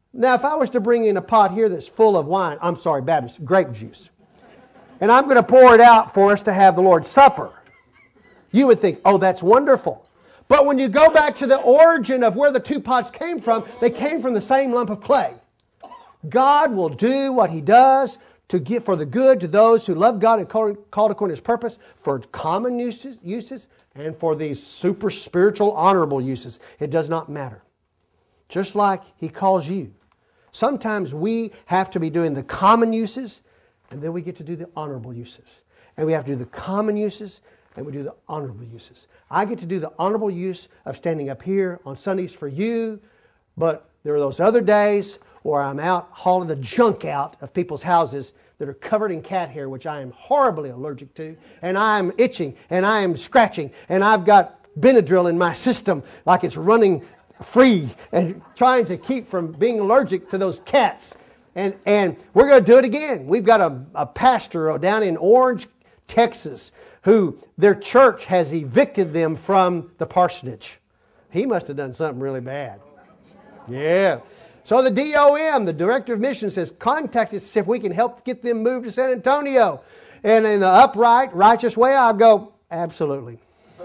Now, if I was to bring in a pot here that's full of wine, I'm sorry, Baptist, grape juice, and I'm going to pour it out for us to have the Lord's Supper, you would think, oh, that's wonderful. But when you go back to the origin of where the two pots came from, they came from the same lump of clay. God will do what He does to give for the good to those who love God and called according to His purpose, for common uses, uses and for these super spiritual, honorable uses. It does not matter. Just like He calls you. Sometimes we have to be doing the common uses, and then we get to do the honorable uses. And we have to do the common uses, and we do the honorable uses. I get to do the honorable use of standing up here on Sundays for you, but there are those other days where I'm out hauling the junk out of people's houses that are covered in cat hair, which I am horribly allergic to, and I'm itching, and I am scratching, and I've got Benadryl in my system like it's running free and trying to keep from being allergic to those cats. And and we're going to do it again. We've got a, a pastor down in Orange, Texas, who their church has evicted them from the parsonage. He must have done something really bad. Yeah. So the D O M, the Director of Missions, says, contact us if we can help get them moved to San Antonio. And in the upright, righteous way, I'll go, absolutely.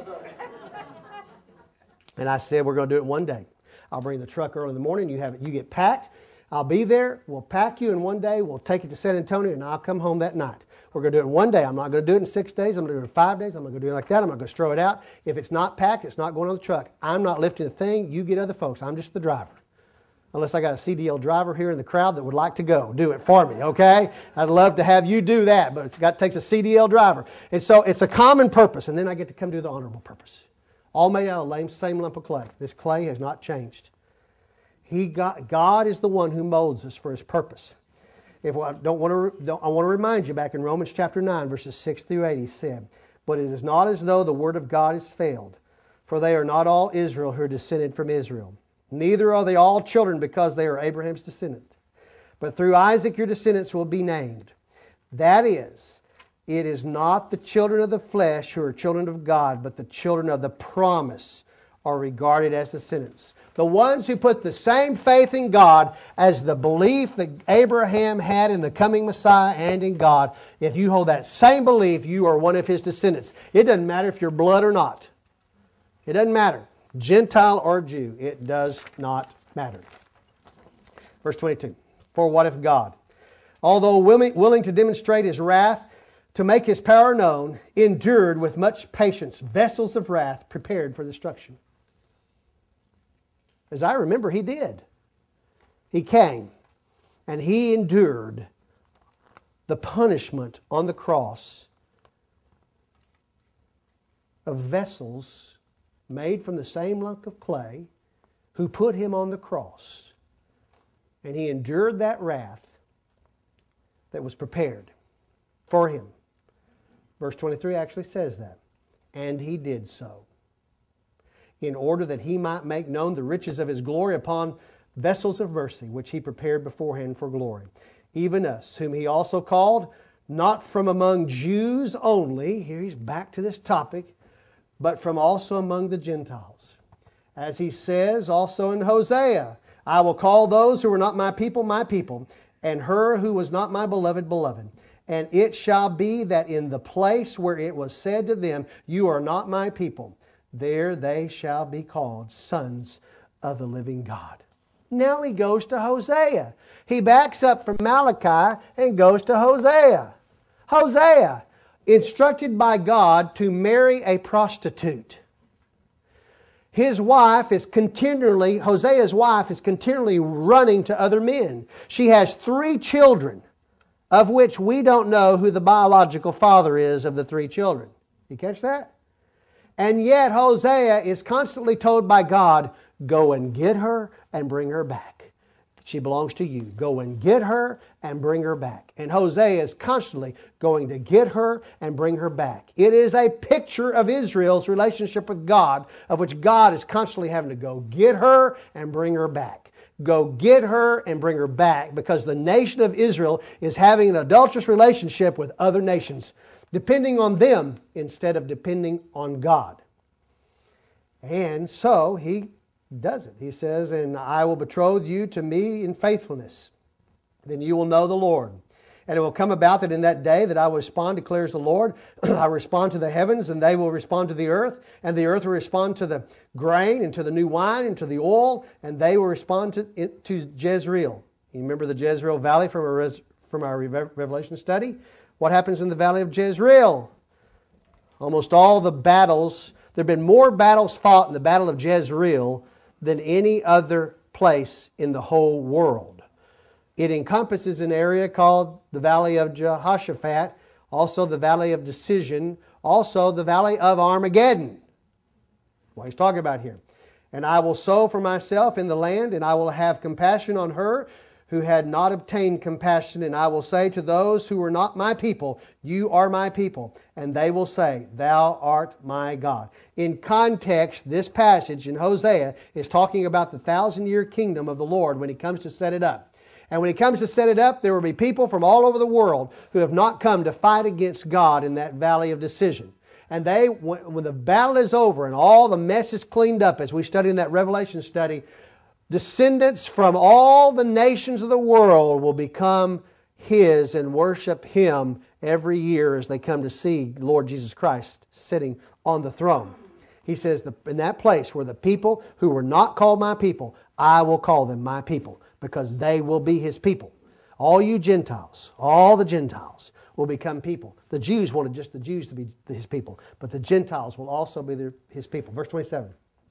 And I said, we're going to do it one day. I'll bring the truck early in the morning. You have it. You get packed. I'll be there. We'll pack you in one day. We'll take it to San Antonio, and I'll come home that night. We're going to do it in one day. I'm not going to do it in six days. I'm going to do it in five days. I'm not going to do it like that. I'm not going to throw it out. If it's not packed, it's not going on the truck. I'm not lifting a thing. You get other folks. I'm just the driver. Unless I got a C D L driver here in the crowd that would like to go. Do it for me, okay? I'd love to have you do that, but it's got, it takes a C D L driver. And so it's a common purpose, and then I get to come do the honorable purpose. All made out of the same lump of clay. This clay has not changed. He got, God is the one who molds us for His purpose. If I don't want to, don't, I want to remind you back in Romans chapter nine, verses six through eight, He said, but it is not as though the word of God has failed, for they are not all Israel who are descended from Israel. Neither are they all children because they are Abraham's descendant. But through Isaac your descendants will be named. That is, it is not the children of the flesh who are children of God, but the children of the promise are regarded as descendants. The ones who put the same faith in God as the belief that Abraham had in the coming Messiah and in God. If you hold that same belief, you are one of His descendants. It doesn't matter if you're blood or not. It doesn't matter. Gentile or Jew, it does not matter. Verse twenty-two, for what if God, although willing, willing to demonstrate His wrath, to make His power known, endured with much patience vessels of wrath prepared for destruction? As I remember, He did. He came and He endured the punishment on the cross of vessels made from the same lump of clay, who put Him on the cross. And He endured that wrath that was prepared for Him. Verse twenty-three actually says that. And He did so, in order that He might make known the riches of His glory upon vessels of mercy, which He prepared beforehand for glory. Even us, whom He also called, not from among Jews only, here He's back to this topic, but from also among the Gentiles. As He says also in Hosea, I will call those who were not my people, my people, and her who was not my beloved, beloved. And it shall be that in the place where it was said to them, you are not my people, there they shall be called sons of the living God. Now he goes to Hosea. He backs up from Malachi and goes to Hosea. Hosea, instructed by God to marry a prostitute. His wife is continually, Hosea's wife is continually running to other men. She has three children, of which we don't know who the biological father is of the three children. You catch that? And yet Hosea is constantly told by God, go and get her and bring her back. She belongs to you. Go and get her and bring her back. And Hosea is constantly going to get her and bring her back. It is a picture of Israel's relationship with God, of which God is constantly having to go get her and bring her back. Go get her and bring her back, because the nation of Israel is having an adulterous relationship with other nations, depending on them instead of depending on God. And so he He doesn't. He says, and I will betroth you to me in faithfulness. Then you will know the Lord. And it will come about that in that day that I will respond, declares the Lord. I respond to the heavens, and they will respond to the earth. And the earth will respond to the grain, and to the new wine, and to the oil. And they will respond to, to Jezreel. You remember the Jezreel Valley from our, from our Revelation study? What happens in the Valley of Jezreel? Almost all the battles, there have been more battles fought in the Battle of Jezreel than any other place in the whole world. It encompasses an area called the Valley of Jehoshaphat, also the Valley of Decision, also the Valley of Armageddon. What he's talking about here. And I will sow for myself in the land, and I will have compassion on her who had not obtained compassion. And I will say to those who are not my people, you are my people. And they will say, thou art my God. In context, this passage in Hosea is talking about the thousand-year kingdom of the Lord when He comes to set it up. And when He comes to set it up, there will be people from all over the world who have not come to fight against God in that valley of decision. And they, when the battle is over and all the mess is cleaned up, as we studied in that Revelation study, descendants from all the nations of the world will become His and worship Him every year as they come to see Lord Jesus Christ sitting on the throne. He says, in that place where the people who were not called my people, I will call them my people, because they will be His people. All you Gentiles, all the Gentiles will become people. The Jews wanted just the Jews to be His people, but the Gentiles will also be their, His people. Verse twenty-seven.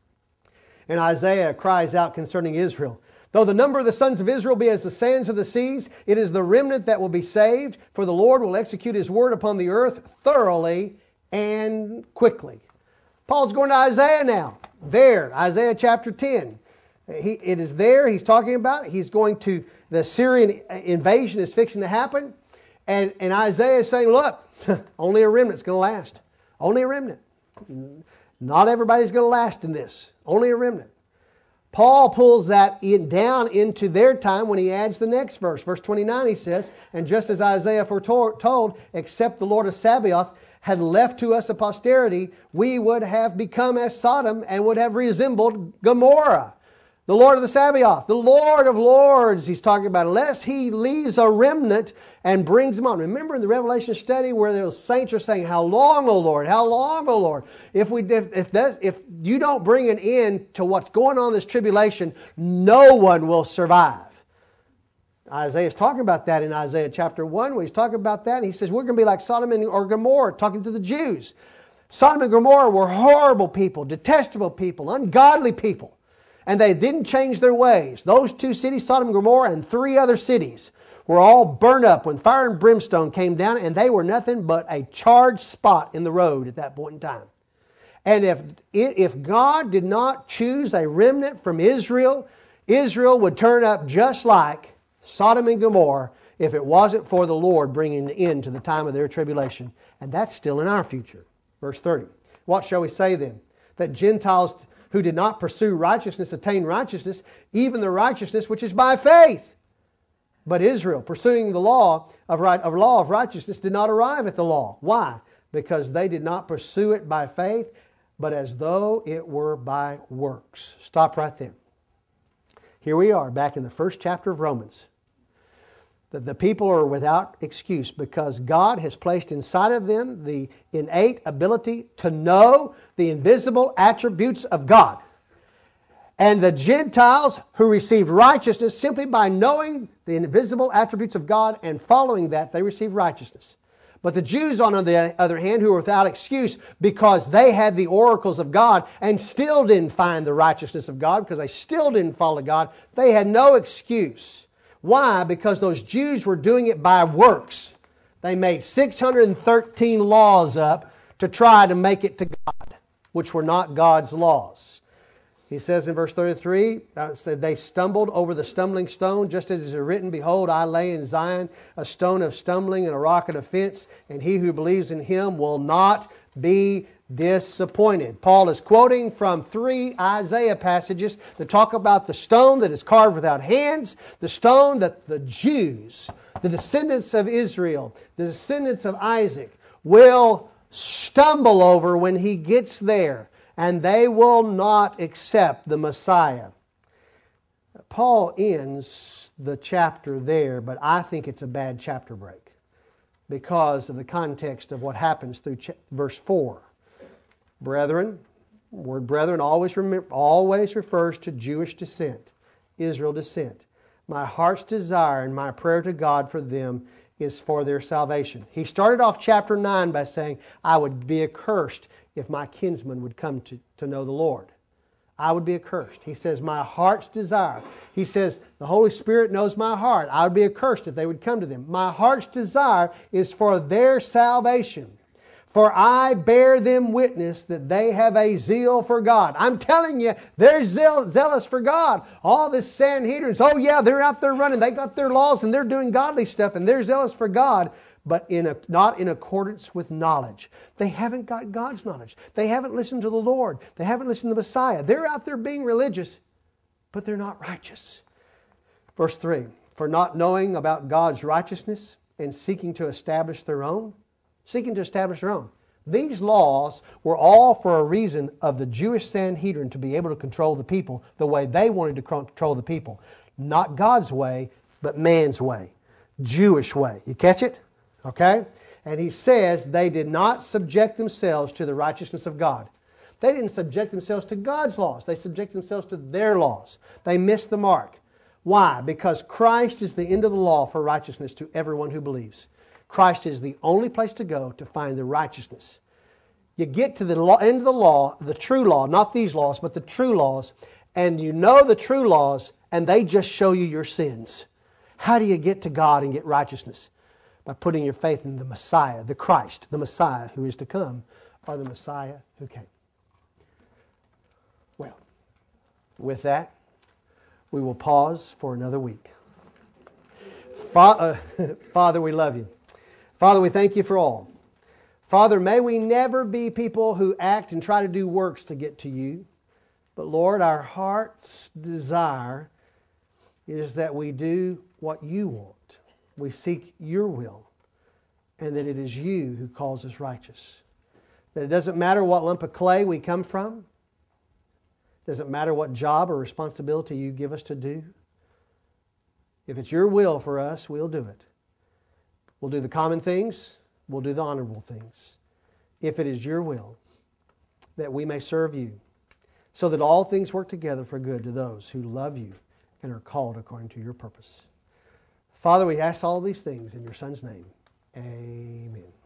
And Isaiah cries out concerning Israel, though the number of the sons of Israel be as the sands of the seas, it is the remnant that will be saved, for the Lord will execute His word upon the earth thoroughly and quickly. Paul's going to Isaiah now. There, Isaiah chapter ten. He, it is there he's talking about. He's going to, the Syrian invasion is fixing to happen. And, and Isaiah is saying, look, only a remnant's going to last. Only a remnant. Not everybody's going to last in this. Only a remnant. Paul pulls that in, down into their time when he adds the next verse. Verse twenty-nine he says, and just as Isaiah foretold, except the Lord of Sabaoth had left to us a posterity, we would have become as Sodom and would have resembled Gomorrah. The Lord of the Sabaoth, the Lord of Lords, he's talking about, unless He leaves a remnant and brings them on. Remember in the Revelation study where the saints are saying, how long, O Lord? How long, O Lord? If we if if, that's, if you don't bring an end to what's going on in this tribulation, no one will survive. Isaiah is talking about that in Isaiah chapter one, where he's talking about that. And he says, we're going to be like Sodom or Gomorrah, talking to the Jews. Sodom and Gomorrah were horrible people, detestable people, ungodly people. And they didn't change their ways. Those two cities, Sodom and Gomorrah, and three other cities, were all burned up when fire and brimstone came down, and they were nothing but a charred spot in the road at that point in time. And if, if God did not choose a remnant from Israel, Israel would turn up just like Sodom and Gomorrah if it wasn't for the Lord bringing an end to the time of their tribulation. And that's still in our future. Verse thirty. What shall we say then? That Gentiles who did not pursue righteousness attain righteousness, even the righteousness which is by faith. But Israel, pursuing the law of, right, of law of righteousness, did not arrive at the law. Why? Because they did not pursue it by faith, but as though it were by works. Stop right there. Here we are, back in the first chapter of Romans. That the people are without excuse because God has placed inside of them the innate ability to know the invisible attributes of God. And the Gentiles who received righteousness simply by knowing the invisible attributes of God and following that, they received righteousness. But the Jews, on the other hand, who were without excuse because they had the oracles of God and still didn't find the righteousness of God because they still didn't follow God, they had no excuse. Why? Because those Jews were doing it by works. They made six hundred thirteen laws up to try to make it to God, which were not God's laws. He says in verse thirty-three, uh, they stumbled over the stumbling stone, just as it is written, behold, I lay in Zion a stone of stumbling and a rock of offense, and he who believes in Him will not be disappointed. Paul is quoting from three Isaiah passages that talk about the stone that is carved without hands, the stone that the Jews, the descendants of Israel, the descendants of Isaac, will stumble over when he gets there. and they will not accept the Messiah. Paul ends the chapter there, but I think it's a bad chapter break because of the context of what happens through ch- verse four. Brethren, word brethren always remember, always refers to Jewish descent, Israel descent. My heart's desire and my prayer to God for them is for their salvation. He started off chapter nine by saying, I would be accursed if my kinsmen would come to, to know the Lord. I would be accursed. He says, my heart's desire. He says, the Holy Spirit knows my heart. I would be accursed if they would come to them. My heart's desire is for their salvation. For I bear them witness that they have a zeal for God. I'm telling you, they're zeal, zealous for God. All this Sanhedrins, oh yeah, they're out there running. They got their laws and they're doing godly stuff and they're zealous for God, but in a, not in accordance with knowledge. They haven't got God's knowledge. They haven't listened to the Lord. They haven't listened to the Messiah. They're out there being religious, but they're not righteous. Verse three, for not knowing about God's righteousness and seeking to establish their own, seeking to establish their own. These laws were all for a reason of the Jewish Sanhedrin to be able to control the people the way they wanted to control the people. Not God's way, but man's way. Jewish way. You catch it? Okay? And he says they did not subject themselves to the righteousness of God. They didn't subject themselves to God's laws. They subject themselves to their laws. They missed the mark. Why? Because Christ is the end of the law for righteousness to everyone who believes. Christ is the only place to go to find the righteousness. You get to the law, end of the law, the true law, not these laws, but the true laws, and you know the true laws, and they just show you your sins. How do you get to God and get righteousness? By putting your faith in the Messiah, the Christ, the Messiah who is to come, or the Messiah who came. Well, with that, we will pause for another week. Fa- uh, Father, we love you. Father, we thank you for all. Father, may we never be people who act and try to do works to get to you. But Lord, our heart's desire is that we do what you want. We seek your will. And that it is you who calls us righteous. That it doesn't matter what lump of clay we come from. It doesn't matter what job or responsibility you give us to do. If it's your will for us, we'll do it. We'll do the common things. We'll do the honorable things. If it is your will that we may serve you, so that all things work together for good to those who love you and are called according to your purpose. Father, we ask all these things in your Son's name. Amen.